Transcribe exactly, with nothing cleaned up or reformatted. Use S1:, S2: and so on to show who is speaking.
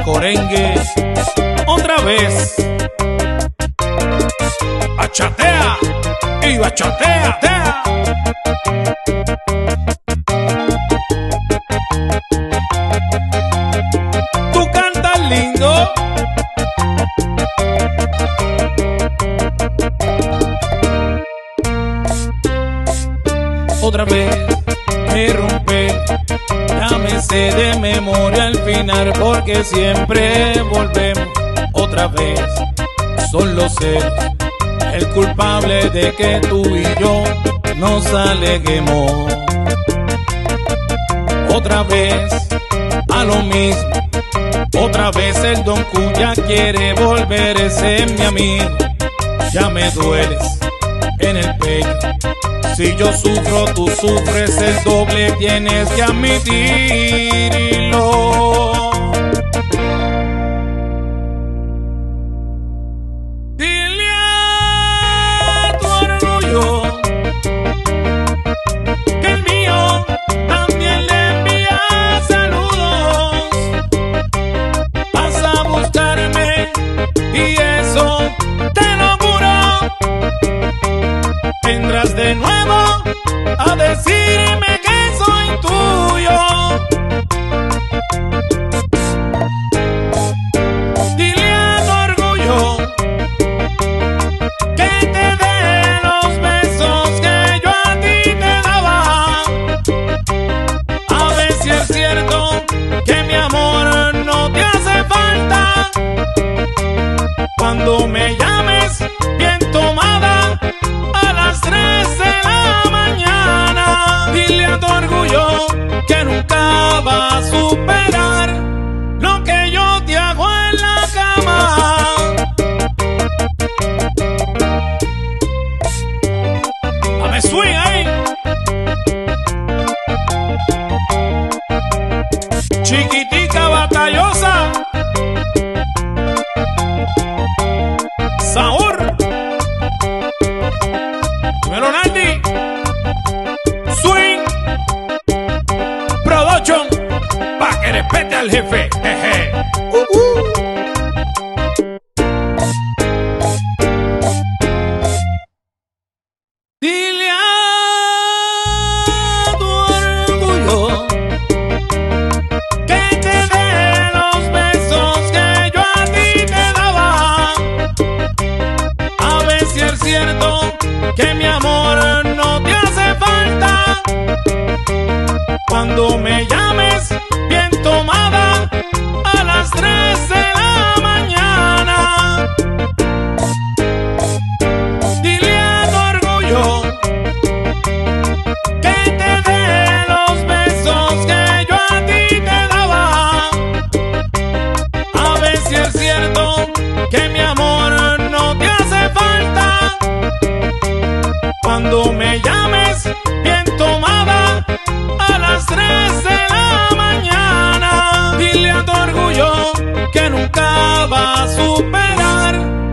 S1: Corengue, otra vez. Bachatea y bachatea, tea. Tú cantas lindo. Otra vez me rompe, ya me sé de memoria al final, porque siempre volvemos otra vez. Son los celos el culpable de que tú y yo nos aleguemos. Otra vez a lo mismo, otra vez el Don Cuya quiere volverse mi amigo. Ya me dueles en el pecho, si yo sufro, tú sufres el doble, tienes que admitirlo. Dile a tu orgullo que el mío también le envía saludos. Vas a buscarme y eso te lo juro. Vendrás de nuevo a decirme que soy tuyo. Dile a tu orgullo que te dé los besos que yo a ti te daba. A ver si es cierto que mi amor no te hace falta. Cuando me llames bien tomada a las tres de la mañana, dile a tu orgullo que nunca va a superar lo que yo te hago en la cama. Dame swing ahí. Chiquitica batallosa. Sabor. Dímelo, Naldi. Swing Production, pa' que respete al jefe. Jeje. Uh -uh. Dile a tu orgullo que te dé los besos que yo a ti te daba. A ver si es cierto que mi amor no te hace falta. Cuando me llames bien tomada a las tres de la mañana, dile a tu orgullo que te dé los besos que yo a ti te daba. A ver si es cierto que mi amor no te hace falta. Cuando me llames bien tomada a las tres de la mañana, dile a tu orgullo que nunca va a superar